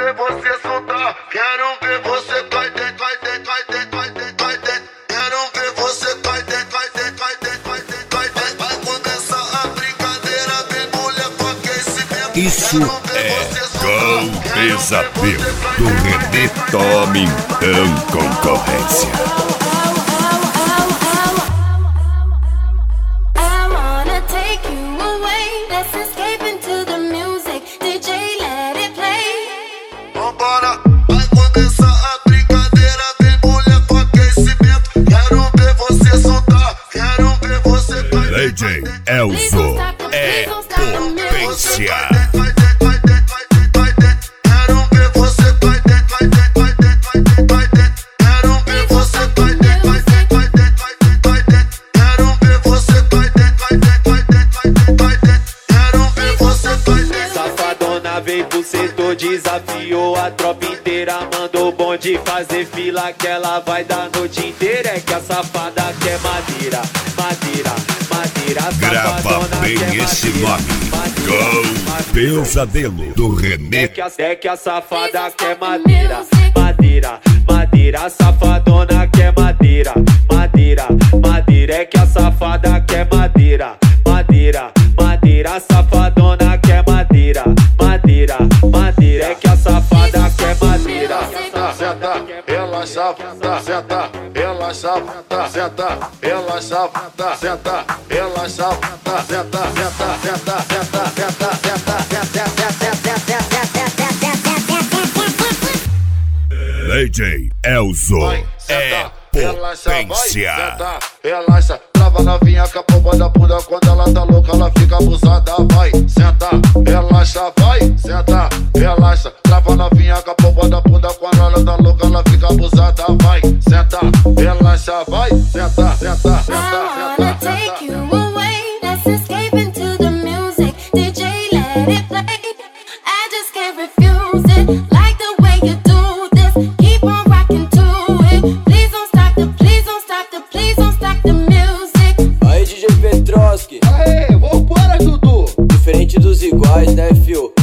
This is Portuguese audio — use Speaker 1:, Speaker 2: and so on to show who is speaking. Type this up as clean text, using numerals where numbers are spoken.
Speaker 1: ver você soltar, quero ver você cai dentro, cai dentro, cai dentro, cai dentro, cai dentro. Quero ver você cai dentro, cai dentro, cai dentro, cai dentro, cai dentro. Vai começar a brincadeira, vem mulher com aquecimento.
Speaker 2: Isso é com Pesadelo do René. Tome então, concorrência.
Speaker 1: Vambora, vai começar a brincadeira, vem mulher com aquecimento. Quero ver você soltar, quero ver você cai dentro.
Speaker 2: DJ Elzo é potência.
Speaker 1: Quero ver você cai dentro, cai dentro, cai dentro, cai dentro, cai dentro. Quero ver você cai dentro, cai dentro, cai dentro, cai dentro, cai dentro. Quero ver você cai dentro, cai dentro, cai dentro, cai dentro, cai dentro. Quero ver você cai dentro.
Speaker 3: Safadona veio pro setor, desafiou a tropa inteira. Mandou o bonde fazer fila que ela vai dar a noite inteira. É que a safada quer madeira, madeira, madeira.
Speaker 2: Grava bem esse nome. Com Pesadelo do René.
Speaker 3: É que a safada quer madeira, madeira, madeira. Safadona quer madeira, madeira, madeira. É que a safada quer madeira, madeira, madeira. Safadona quer madeira, madeira, madeira. É que a safada quer madeira.
Speaker 1: Senta, relaxa, senta, relaxa, senta, relaxa, senta, relaxa, senta, senta, senta, senta, senta,
Speaker 2: DJ Elzo é potência.
Speaker 1: Relaxa, trava novinha com a pomba da bunda. Quando ela tá louca, ela fica abusada. Vai, senta, relaxa, vai, senta, relaxa. Trava novinha com a pomba da bunda. Quando ela tá louca, ela fica abusada. Vai, senta, relaxa, vai, senta, senta, senta, senta, senta.
Speaker 3: Aí DJ Petroski,
Speaker 1: Aê, vambora, Dudu.
Speaker 3: diferente dos iguais, né, fio?